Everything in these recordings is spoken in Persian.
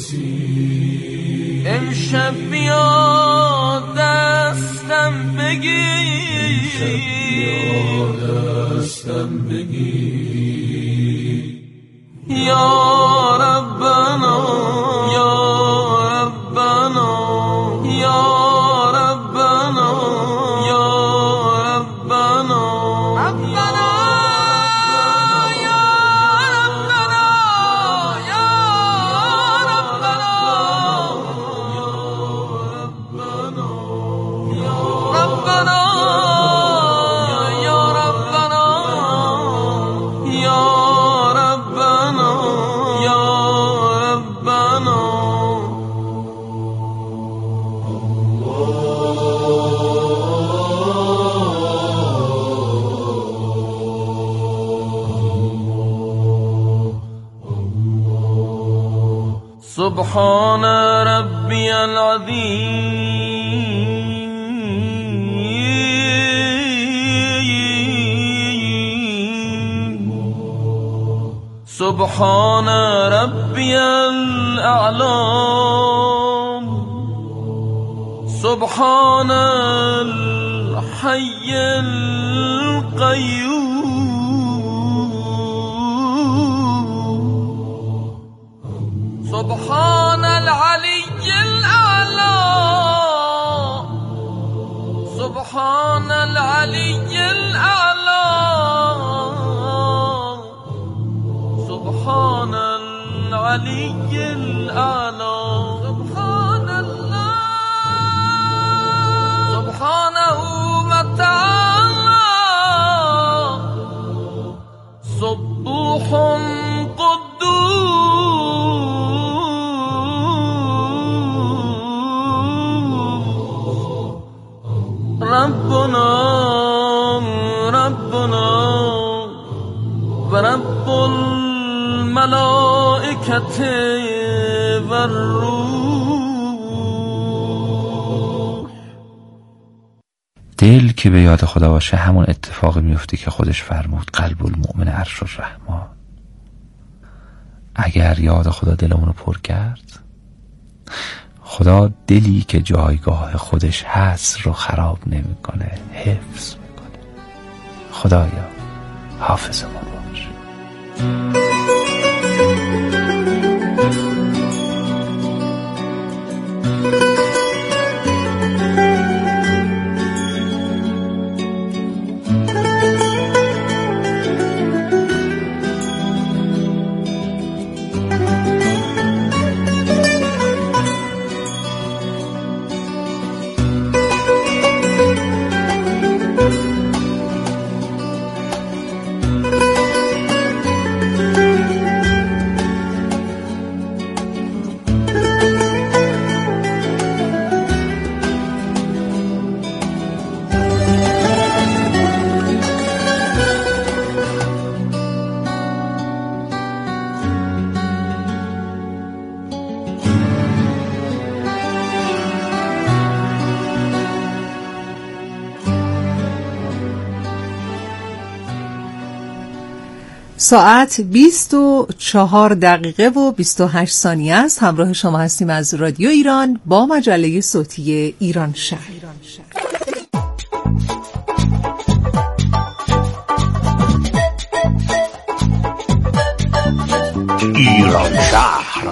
امشب بیا دستم بگیر یا ربنا یا ربنا یا ربنا یا ربنا ربنا یا ربنا یا ربنا یا ربنا سبحان ربي العظيم سبحان ربي الأعلى سبحان الحي القيوم سبحان العلي الأعلى سبحان العلي الأعلى سبحان العلي الأعلى سبحان الله سبحانه وتعالى سبوح ربنا ربنا ورب الملائكة والروح. دل که به یاد خدا باشه همون اتفاقی میفته که خودش فرمود قلب المؤمن عرش الرحمن. اگر یاد خدا دلمون رو پر کرد، خدا دلی که جایگاه خودش هست رو خراب نمیکنه، حفظ میکنه. خدایا حافظمون باش. ساعت 24 و 28 ثانیه است. همراه شما هستیم از رادیو ایران با مجله صوتی ایران شهر. ایران شهر.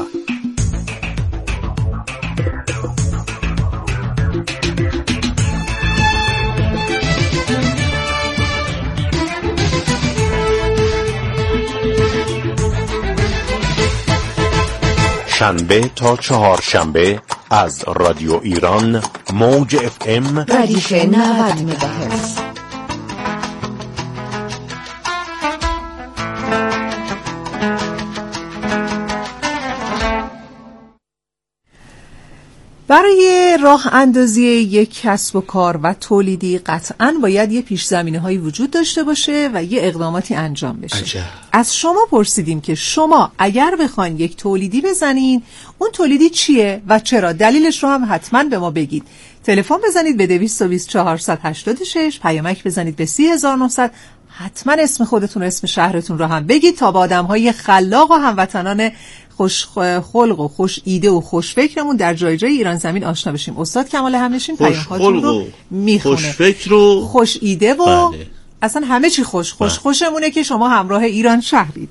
شنبه تا چهارشنبه از رادیو ایران موج FM ردیف 90 مگاهرتز. برای راه اندازی یک کسب و کار و تولیدی قطعاً باید یه پیش زمینه هایی وجود داشته باشه و یه اقداماتی انجام بشه. عجب. از شما پرسیدیم که شما اگر بخواین یک تولیدی بزنین، اون تولیدی چیه و چرا؟ دلیلش رو هم حتما به ما بگید. تلفن بزنید به 22486، پیامک بزنید به 30900. حتما اسم خودتون و اسم شهرتون رو هم بگید تا با آدم‌های خلاق و هموطنان خوش خلق و خوش ایده و خوش فکرمون در جای جای ایران زمین آشنا بشیم. استاد کمال همنشین پیام‌هاتون رو میخونه. خوش فکر و خوش ایده و اصلا همه چی خوشمونه که شما همراه ایران شهرید.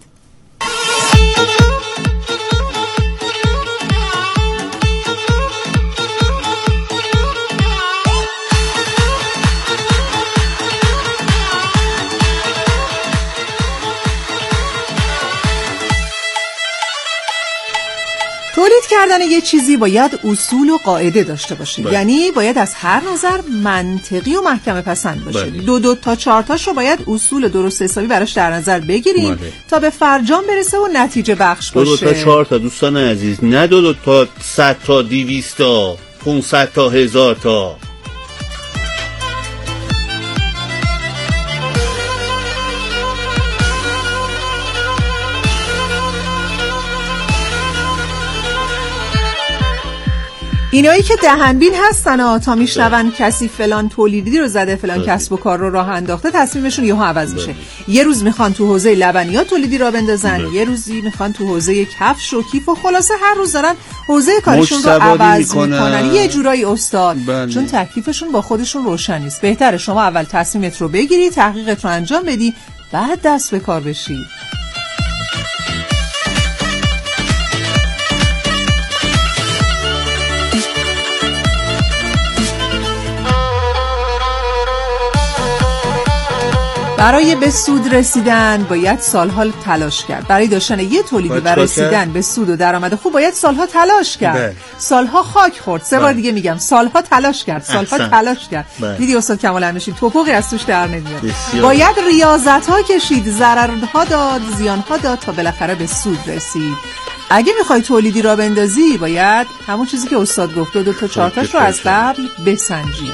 تولید کردن یه چیزی باید اصول و قاعده داشته باشه. یعنی باید از هر نظر منطقی و محکم پسند باشه. 2 تا 4 تاش رو باید اصول درست حسابی براش در نظر بگیریم تا به فرجام برسه و نتیجه بخش باشه. 2 تا 4 تا دوستان عزیز، نه 2 تا 100 تا 200 تا 500 تا 1000 تا. اینایی که دهنبین هستن تا میشنون کسی فلان تولیدی رو زده، فلان کسب و کار رو راه انداخته، تصمیمشون یهو عوض میشه. یه روز میخوان تو حوزه لبنیات تولیدی را بندازن، یه روزی میخوان تو حوزه کفش و کیف و خلاصه هر روز دارن حوزه کارشون رو عوض میکنن. یه جورایی استاد چون تکلیفشون با خودشون روشن نیست. بهتره شما اول تصمیمت رو بگیری، تحقیقت رو انجام بدی، بعد دست به کار بشی. برای به سود رسیدن باید سالها تلاش کرد. برای داشتن یه تولیدی و رسیدن به سود و درآمد خوب باید سالها تلاش کرد. سالها خاک خورد. 3 بار دیگه میگم سالها تلاش کرد. تلاش کرد. دیدی استاد کمال همنشین توپقی از توش در نمیاد. باید ریاضت‌ها کشید، ضررها داد، زیانها داد تا بالاخره به سود رسید. اگه میخوای تولیدی را بندازی باید همون چیزی که استاد گفت 2 تا 4 تاش رو از قبل بسنجی.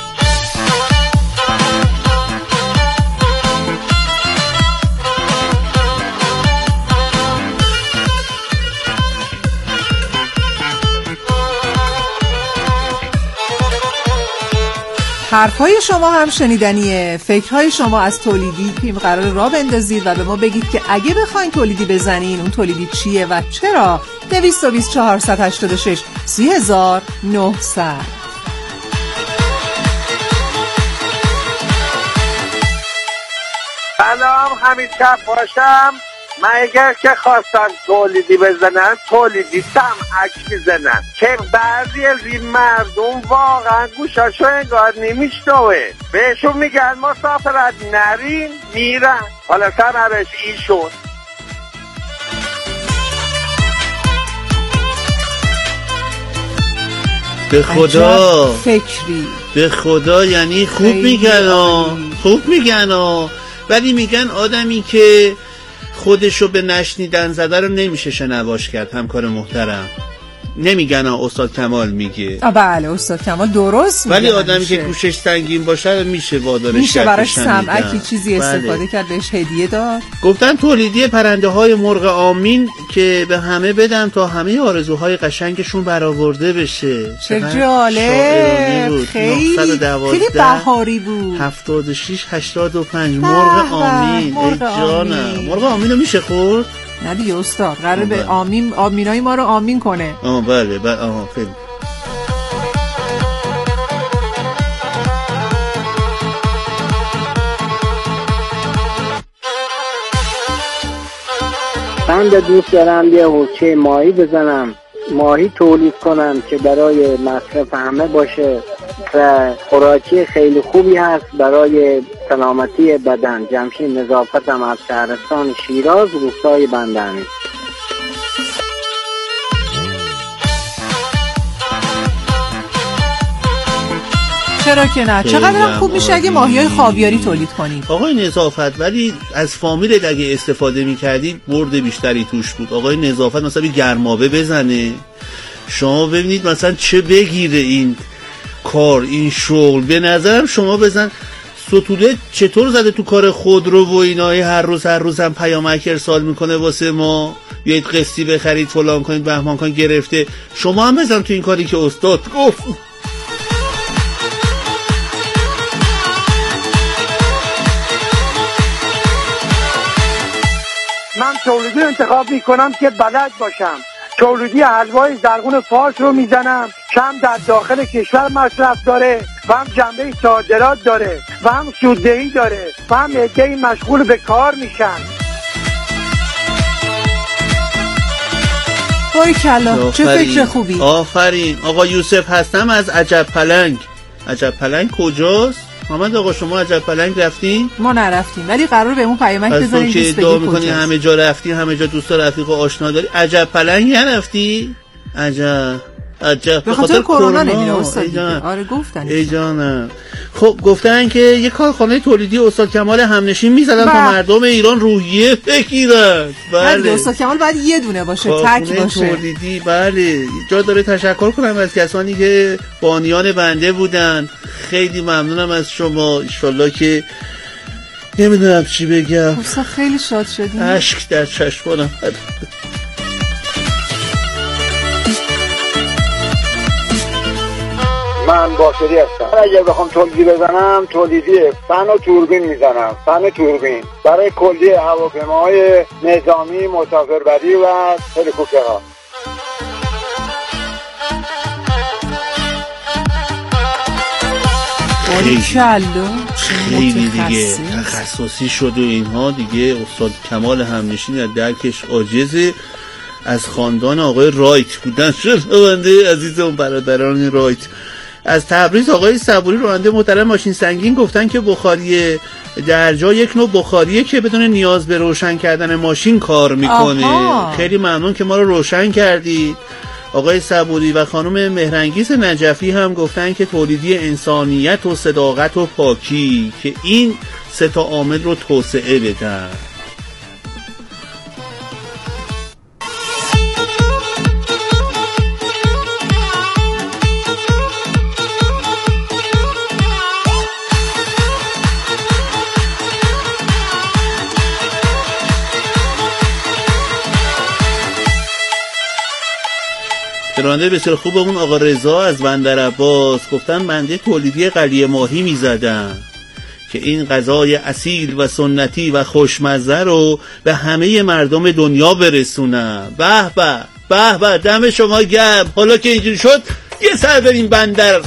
حرفهای شما هم شنیدنیه. فکرهای شما از تولیدی که قرار راه بندازید و به ما بگید که اگه بخواین تولیدی بزنین اون تولیدی چیه و چرا. 220 486 30900. سلام، حمید شب باشم. من اگر که خواستن تولیدی بزنن تولیدی سمعک میزنن که بعضی از این مردم واقعا گوشاشو انگار نمیشنوه. بهشون میگن مسافرت نرین میرن. حالا سرش ایشون به خدا فکری، به خدا یعنی خوب میگن ولی میگن آدمی که خودشو به نشنیدن زده رو نمیشه شنواش کرد. همکار محترم نمیگن استاد کمال میگه. بله استاد کمال درست میگه. ولی آدمی که گوشش سنگین باشه میشه وادارش کرد، میشه براش سمعکی چیزی استفاده کرد، بهش هدیه داد. گفتن تولیدی پرنده های مرغ آمین که به همه بدن تا همه آرزوهای قشنگشون برآورده بشه. چه جالب، خیلی بهاری بود. 76 85 مرغ آمین. ای جانم، مرغ آمین رو میشه خورد؟ نه دیگه استاد قراره به آمینای ما رو آمین کنه. بله خیلی. من دوست دارم یه حوضچه ماهی بزنم، ماهی تولید کنم که برای مصرف همه باشه و خوراکی خیلی خوبی هست برای سلامتی بدن. جمشید نظافتم از شهرستان شیراز، روستای بندرمی. چرا که نه؟ چقدر خوب میشه اگه ماهیای خاویاری تولید کنید. آقای نظافت ولی از فامیل اگه استفاده میکردی برد بیشتری توش بود. آقای نظافت مثلا گرمابه بزنه، شما ببینید مثلا چه بگیره این کار، این شغل. به نظرم شما بزن. ستوده چطور زده تو کار خودرو و اینای هر روز هم پیامک ارسال میکنه واسه ما، بیایید قسطی بخرید فلان کنید بهمان کنید گرفته. شما هم بزن تو این کاری که استاد گفت. من تولیدی انتخاب میکنم که بلد باشم. تولیدی حلوای زرغون فارس رو میزنم که هم در داخل کشور مصرف داره و هم جنبه صادرات داره و هم سوددهی داره و هم عده‌ای مشغول به کار میشن. باریکلا، چه فکر خوبی. آفرین. آقا یوسف هستم از عجب پلنگ. عجب پلنگ کجاست؟ محمد آقا شما عجب پلنگ رفتین؟ ما نرفتیم ولی قرار بهمون پیامک بزنید که ادعا میکنی همه جا رفتی، همه جا دوستا رفیق و آشنا داری. عجب پلنگ نرفتی؟ عجب به خاطر کرونا نمیره استاد. آره گفتن ای جانم. خب گفتن که یه کارخانه تولیدی استاد کمال همنشین میزدن تا مردم ایران روحیه بگیرن. بله استاد کمال باید یه دونه باشه، تک باشه تولیدی. بله جا داره تشکر کنم از کسانی که بانیان بنده بودن. خیلی ممنونم از شما. انشالله که نمیدونم چی بگم. استاد خیلی شاد شدیم. اشک در چشمانم. من باشری هستم. اگر بخوام تولیدی بزنم، تولیدی فن و توربین میزنم. فن توربین برای کلیه هواپیماهای نظامی، مسافربری و هلیکوپترها. خیلی دیگه تخصصی شد و اینها دیگه. استاد کمال همنشین از درکش عاجزه. از خاندان آقای رایت بودن شنونده عزیز اون برادران رایت. از تبریز آقای صبوری راننده محترم ماشین سنگین گفتن که بخاری درجا یک نوع بخاریه که بدون نیاز به روشن کردن ماشین کار میکنه. خیلی ممنون که ما رو روشن کردید آقای صبوری. و خانم مهرانگیز نجفی هم گفتن که تولیدی انسانیت و صداقت و پاکی، که این سه تا عامل رو توسعه بدن. راننده بسیار خوبمون آقا رضا از بندر عباس گفتن بنده تولیدی قلیه ماهی میزدم که این غذای اصیل و سنتی و خوشمزه رو به همه مردم دنیا برسونم. به به به به، دم شما گرم. حالا که اینجوری شد یه سر بریم بندر.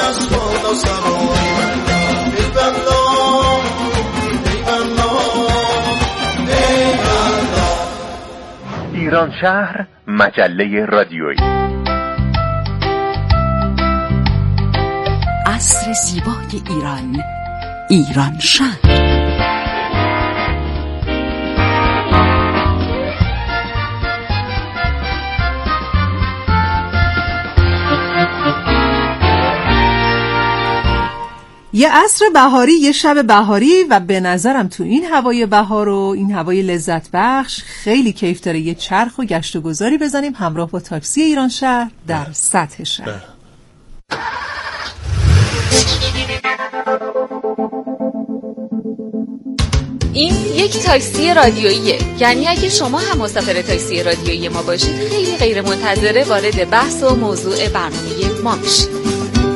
ایران شهر مجله رادیویی. عصر زیبای ایران، ایران شهر. یه عصر بهاری، یه شب بهاری و به نظرم تو این هوای بهار و این هوای لذت بخش خیلی کیف داره یه چرخ و گشت و گذاری بزنیم همراه با تاکسی ایران شهر در سطح شهر. این یک تاکسی رادیوییه، یعنی اگه شما هم مسافر تاکسی رادیویی ما باشید خیلی غیر منتظره وارد بحث و موضوع برنامه ما میشید.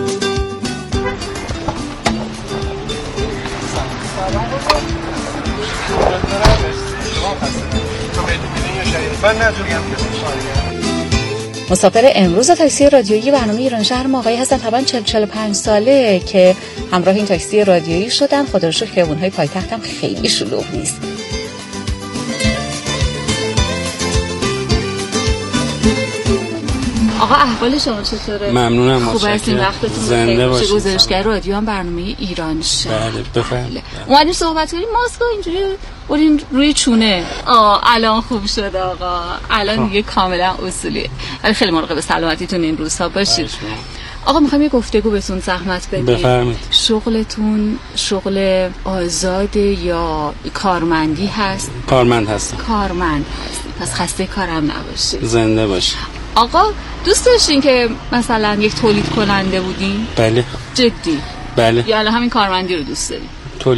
مسافر امروز تاکسی رادیویی برنامه ایران شهر ما آقایی هستن، طبعا 40-45 ساله که همراه این تاکسی رادیویی شدن. خدا رو شکر خیابون‌های پایتخت هم خیلی شلوغ نیست. آقا احوال شما چطوره؟ ممنونم. خوب هستین؟ وقتتون زنده باشید. گزارشگر رادیو هم برنامه ایران شهر. بله بفرمایید. اومدیم صحبت کنیم. ماسکو اینجوری برین روی چونه. الان خوب شد آقا. الان دیگه کاملا اصولیه. ولی خیلی مراقب به سلامتیتون این روزها باشید. آقا میخوام یه گفتگو بهتون زحمت بدید. بفرمایید. شغلتون شغل آزاده یا کارمندی هست؟ کارمند هستم. کارمند هستی. پس خسته کارم نباشید. زنده باشید. آقا دوست داشتین که مثلا یک تولید کننده بودین؟ بله. جدی؟ بله. یا الان همین کارمندی رو دوست دارین؟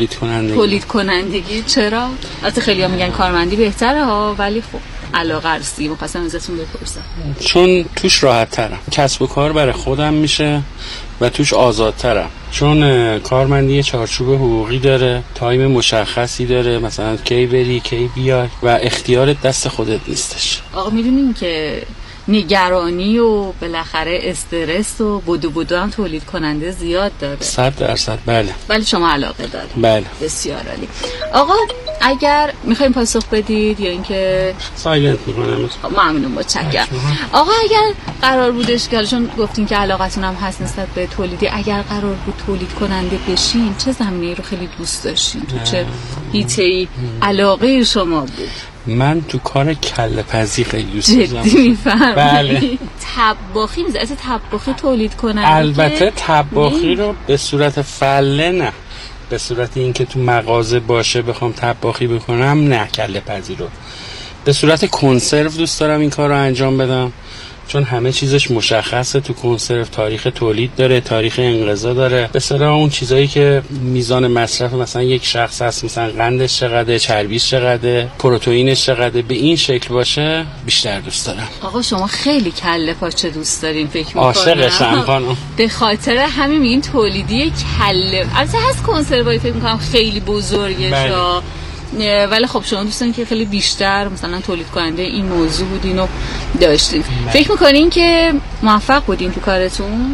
تولید کنندگی چرا؟ البته خیلی‌ها میگن کارمندی بهتره ها، ولی خب علاقه هستی می‌خواستم ازتون بپرسم. چون توش راحت ترم، کسب و کار برای خودم میشه و توش آزادترم. چون کارمندی چارچوب حقوقی داره، تایم مشخصی داره، مثلا کی بری کی بیای و اختیارت دست خودت نیستش. آقا میدونین که نگرانی و بالاخره استرس و بدو هم تولید کننده زیاد داره. 100%. بله. ولی شما علاقه دارید. بله. بسیار عالی. آقا اگر میخوایم پاسخ بدید یا اینکه سایلنت میکنم. ممنون، متشکرم. آقا اگر قرار بودش که چون گفتین که علاقتون هم هست نسبت به تولیدی، اگر قرار بود تولید کننده بشین چه زمینه‌ای رو خیلی دوست داشتین؟ تو چه حیطه‌ای علاقه شما بود؟ من تو کار کله پزی خیلی دوست دارم. جدی میفهمی؟ بله. طباخی از طباخی تولید کننده. البته طباخی رو به صورت فله نه، به صورت اینکه تو مغازه باشه بخوام طباخی بکنم نه. کله پزی رو به صورت کنسرو دوست دارم این کار رو انجام بدم، چون همه چیزش مشخصه تو کنسرو. تاریخ تولید داره، تاریخ انقضا داره، به اصطلاح اون چیزایی که میزان مصرف مثلا یک شخص هست، مثلا قندش چقدره، چربیش چقدره، پروتئینش چقدره، به این شکل باشه بیشتر دوست دارم. آقا شما خیلی کله پاچه دوست دارین فکر می‌کنم. عاشقشم خانم. به خاطر همین میگین تولیدی کله. البته هست کنسروایی فکر می‌کنم خیلی بزرگه. ولی خب شما دوستان که خیلی بیشتر مثلا تولید کننده این موضوع بودین و داشتین. فکر میکنین که موفق بودین تو کارتون؟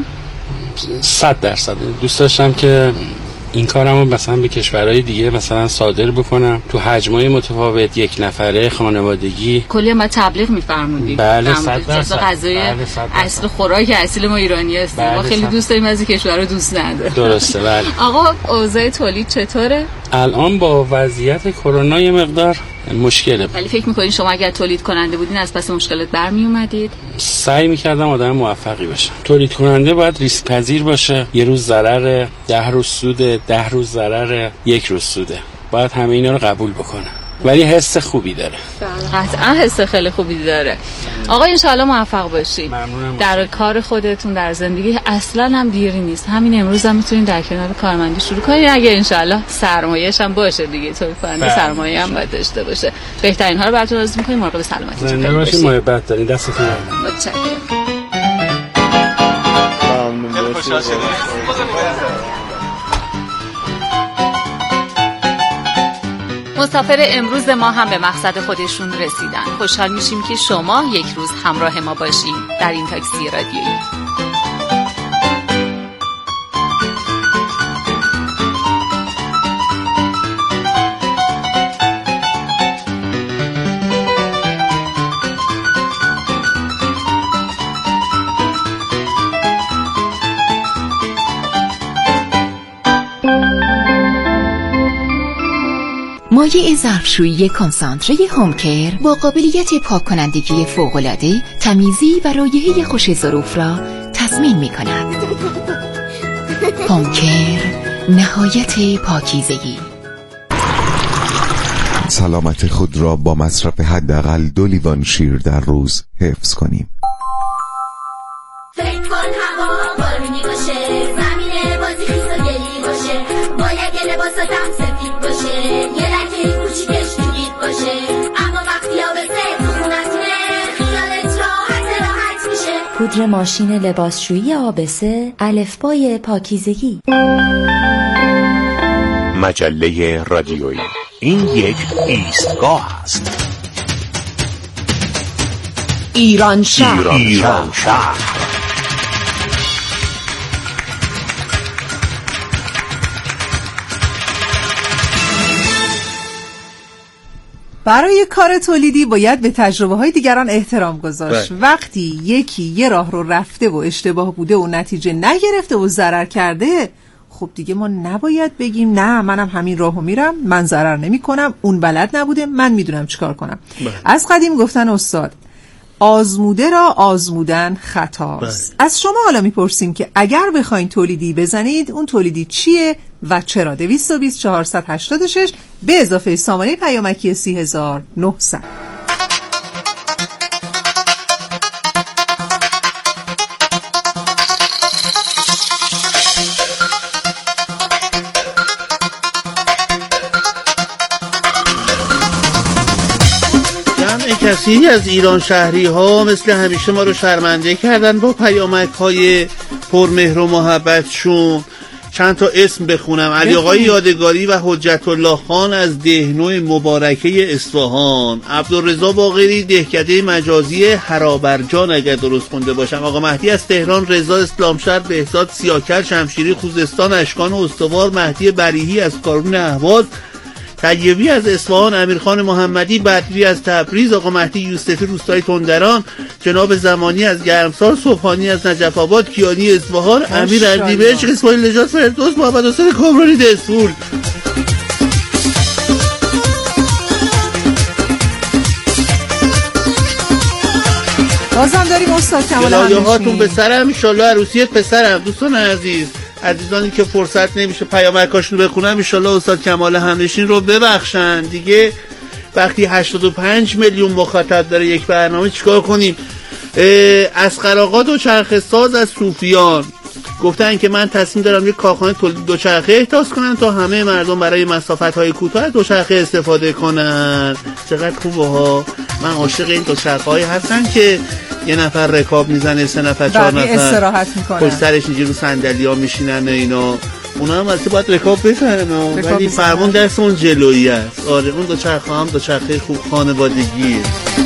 100% دوست داشتم که این کارمو مثلا به کشورهای دیگه مثلا صادر بکنم، تو حجمای متفاوت، یک نفره، خانوادگی. کلی هم تبلیغ می‌فرمودید. بله 100%. غذای اصل خوراک اصیل ما ایرانی هستیم. ما خیلی دوست داریم، از این کشورها دوست نداریم. درسته. بله. آقا اوضاع تولید چطوره؟ الان با وضعیت کرونا یه مقدار مشکله. ولی فکر می‌کنین شما اگر تولید کننده بودین از پس مشکلات برمی اومدید؟ سعی می‌کردم آدم موفقی باشم. تولید کننده باید ریسک پذیر باشه. یه روز ضرر، 10 روز سود، 10 روز ضرر، 1 روز سوده. باید همه اینا رو قبول بکنه. ولی حس خوبی داره. قطعا حس خیلی خوبی داره. آقا انشالله موفق باشید در کار خودتون، در زندگی. اصلا هم دیری نیست، همین امروز هم میتونید در کنار کارمندی شروع کنید. اگه انشالله سرمایه‌اش هم باشه دیگه، تولید کننده سرمایه هم باید داشته باشه. بهترین ها رو براتون آرزو می‌کنیم. مراقب سلامتیتون زنده باشید. محبت دارین. دستتون درد. متشکرم. ممنون. خوشحال شدم. مسافر امروز ما هم به مقصد خودشون رسیدن. خوشحال میشیم که شما یک روز همراه ما باشین در این تاکسی رادیویی. مایع ظرفشویی کنسانتره هومکر با قابلیت پاک کنندگی فوق‌العاده، تمیزی و رایحه خوش ظروف را تضمین می‌کند. هومکر، نهایت پاکیزگی. سلامت خود را با مصرف حداقل 2 لیوان شیر در روز حفظ کنیم. فکر کن هوا بارونی باشه، زمین بازی خیس و گلی باشه، باید یه لباساتم سفید باشه، یه لکه کوچیکش تو دید باشه، اما وقتی آبسه تو خونتونه خیالت راحت میشه. پودر ماشین لباسشویی آبسه، الفبای پاکیزگی. مجله رادیویی، این یک ایستگاه است. ایران شهر. ایران شهر. برای کار تولیدی باید به تجربه های دیگران احترام گذاشت. وقتی یکی یه راه رو رفته و اشتباه بوده و نتیجه نگرفته و ضرر کرده، خب دیگه ما نباید بگیم نه منم همین راهو میرم، من ضرر نمی کنم، اون بلد نبوده، من میدونم چیکار کنم. از قدیم گفتن استاد آزموده را آزمودن خطاست. از شما حالا میپرسیم که اگر بخواین تولیدی بزنید، اون تولیدی چیه و چرا؟ 220 486 به اضافه سامانه پیامکی 30900. کسی از ایران شهری ها مثل همیشه ما رو شرمنده کردن با پیامک های پرمهر و محبتشون. چند تا اسم بخونم: علی آقای یادگاری و حجت الله خان از دهنو مبارکه اصفهان، عبدالرضا باقری دهکده مجازی هرابرجان اگر درست خونده باشم، آقا مهدی از تهران، رضا اسلامشهر، بهزاد سیاکل شمشیری خوزستان، اشکان استوار، مهدی بریحی از کارون اهواز، طیبی از اصفهان، امیرخان محمدی بدری از تبریز، آقا مهدی یوسفی روستای تندران، جناب زمانی از گرمسار، صبحانی از نجف آباد، کیانی اصفهان، امیر اردیبهشت، اسماعیل نژاد فردوس، محمد حسین کامرانی دسفول. بازم داریم استاد کمال هاتون به سرم، انشالله عروسیت پسرم. دوستان عزیز، عزیزانی که فرصت نمیشه پیامکاشون رو بخونم، انشالله استاد کمال همنشین رو ببخشن دیگه. وقتی 85 میلیون مخاطب داره یک برنامه چیکار کنیم؟ اسقر آقا دوچرخه ساز از صوفیان گفتن که من تصمیم دارم یک کارخانه تولید دوچرخه احداث کنم تا همه مردم برای مسافت‌های کوتاه دوچرخه استفاده کنن. چقدر خوبه ها. من عاشق این دوچرخه‌های هستم که یه نفر رکاب میزنه، 3 نفر 4 نفر استراحت میکنن، پشت سرش اینجوری رو صندلی‌ها میشینن اینا. اونا هم البته باید رکاب بزنن ولی فرمون دست اون جلویی است. آره اون دوچرخه هم دوچرخه خوب خانوادگیه.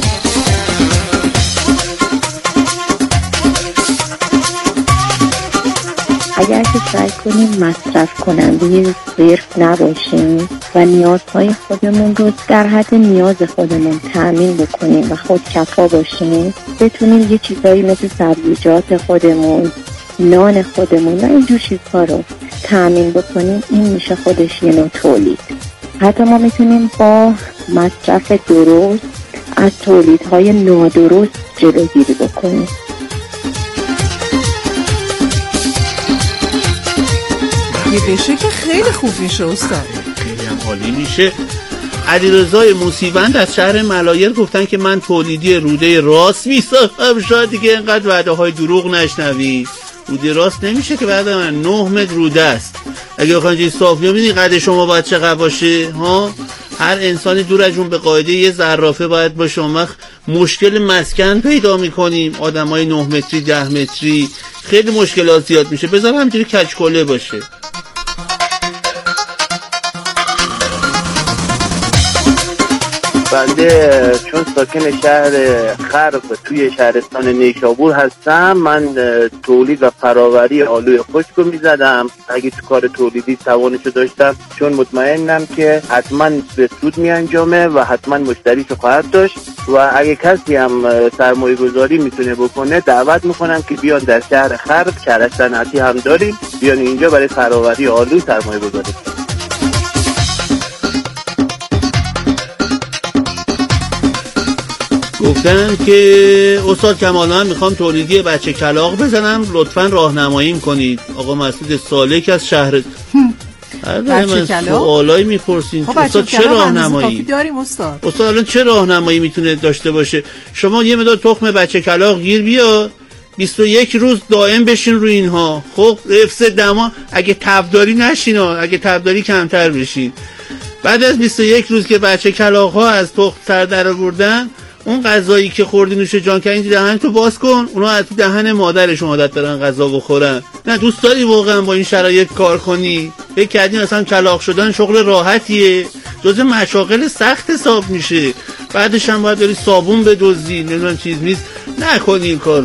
اگر که سعی کنیم مصرف کننده صرف نباشیم و نیازهای خودمون رو در حد نیاز خودمون تأمین بکنیم و خودکفا باشیم، بتونیم یه چیزایی مثل سبزیجات خودمون، نان خودمون و اینجور چیزها رو تأمین بکنیم، این میشه خودش یه نوع تولید. حتی ما میتونیم با مصرف درست از تولیدهای نادرست جلوگیری بکنیم. یه بشه که خیلی خوب میشه استاد، خیلی هم عالی میشه. علیرضا موسیوند از شهر ملایر گفتن که من تولیدی روده راست میسازم، شاید دیگه اینقدر وعده های دروغ نشنوی. روده راست نمیشه که بعد من 9 متر روده است. اگه بخواید این صافی ببینید قد شما باید چقدر باشه ها؟ هر انسانی دور از اون به قاعده یه زرافه باید باشه. اون وقت مشکل مسکن پیدا میکنیم، آدمای 9 متری 10 متری خیلی مشکلات زیاد میشه. بذار همینجوری کچکله باشه. بنده چون ساکن شهر خرب توی شهرستان نیشابور هستم، من تولید و فراوری آلوی خشک رو میزدم. اگه تو کار تولیدی توانشو داشتم، چون مطمئنم که حتما به سود میانجامه و حتما مشتریشو خواهد داشت و اگه کسی هم سرمایه گذاری میتونه بکنه، دعوت میکنم که بیان در شهر خرب، کرج صنعتی هم داریم، بیان اینجا برای فراوری آلو سرمایه گذاری. گفتن که استاد کمالان میخوام تولیدی بچه کلاغ بزنم، لطفاً راهنماییم کنید. آقا مسعود سالک از شهر بچه کلاغ سوالایی میپرسین. خب استاد چه راهنمایی داریم استاد الان چه راهنمایی میتونه داشته باشه؟ شما یه مقدار تخم بچه کلاغ گیر بیا، 21 روز دائم بشین روی اینها. خب حفظ دما، اگه تبداری نشین، اگه تبداری کمتر بشین. بعد از 21 روز که بچه کلاغ ها از تخم سر در آوردن، اون غذایی که خوردی نوش جان کردی دهن تو باز کن، اونا از تو دهن مادرشون عادت دارن غذا بخورن. نه دوست داری واقعا با این شرایط کار کنی؟ فکر کردی اصلا کلاغ شدن شغل راحتیه؟ جز مشاغل سخت حساب میشه. بعدش هم باید داری صابون بدزدی، نمیدونم چیز میز. نکنی این کار.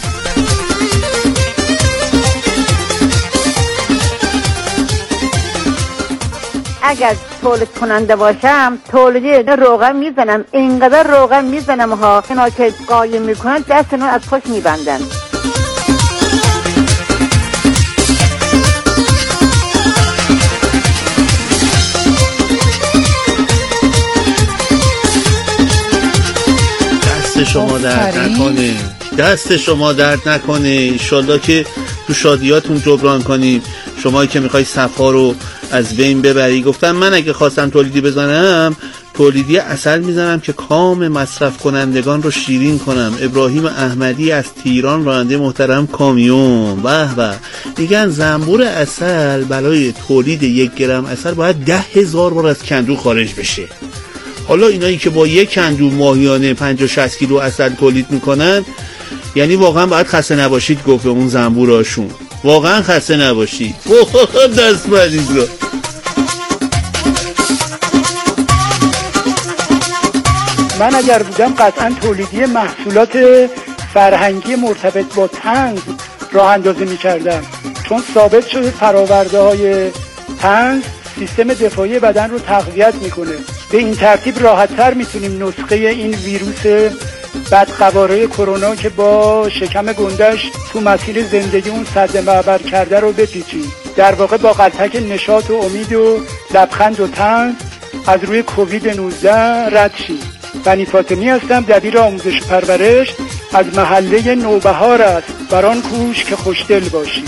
اگر تولید کننده باشم، تولیدی روغن میزنم، اینقدر روغن میزنم ها، اینا که قایم میکنن دستنون از پشت میبندن. دست شما درد نکنه، دست شما درد نکنه. انشالله که تو شادیاتون جبران کنیم. شمایی که میخوای صفا رو از بین ببری. گفتم من اگه خواستم تولیدی بزنم، تولیدی عسل میزنم که کام مصرف کنندگان رو شیرین کنم. ابراهیم احمدی از تیران، راننده محترم کامیون. به به. میگن زنبور عسل برای تولید 1 گرم عسل باید 10,000 بار از کندو خارج بشه. حالا اینایی که با 1 کندو ماهیانه 50-60 کیلو عسل تولید میکنن، یعنی واقعا باید خسته نباشید گفت به اون زنبوراشون. واقعا خسته نباشید. دست بدید رو. من اگر بودم قطعا تولیدی محصولات فرهنگی مرتبط با طنز راه اندازی می کردم، چون ثابت شده فراورده های طنز سیستم دفاعی بدن رو تقویت میکنه. به این ترتیب راحت‌تر میتونیم نسخه این ویروس بدقواره کرونا که با شکم گندش تو مسیر زندگی اون سد معبر کرده رو بپیچیم. در واقع با قلتک نشاط و امید و لبخند و طنز از روی کووید 19 رد شیم. بنی فاطمی هستم، دبیر آموزش و پرورش از محله نوبهار است. بران کوش که خوشدل باشی.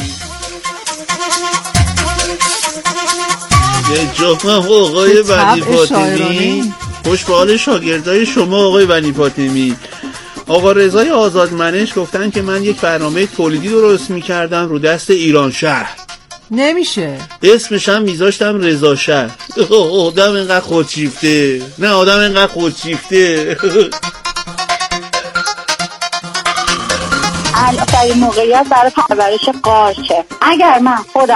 یه جمعه آقای بنی فاطمی، خوش به حال شاگردای شما آقای بنی فاطمی. آقا رضای آزادمنش گفتن که من یک برنامه تولیدی درست می‌کردم رو دست ایران شهر. نمیشه. اسمش هم میذاشتم رضا شهر. آدم اینقدر خودشیفته. نه آدم اینقدر خودشیفته. الان موقعیت برای پرورش قارچه. اگر من خودم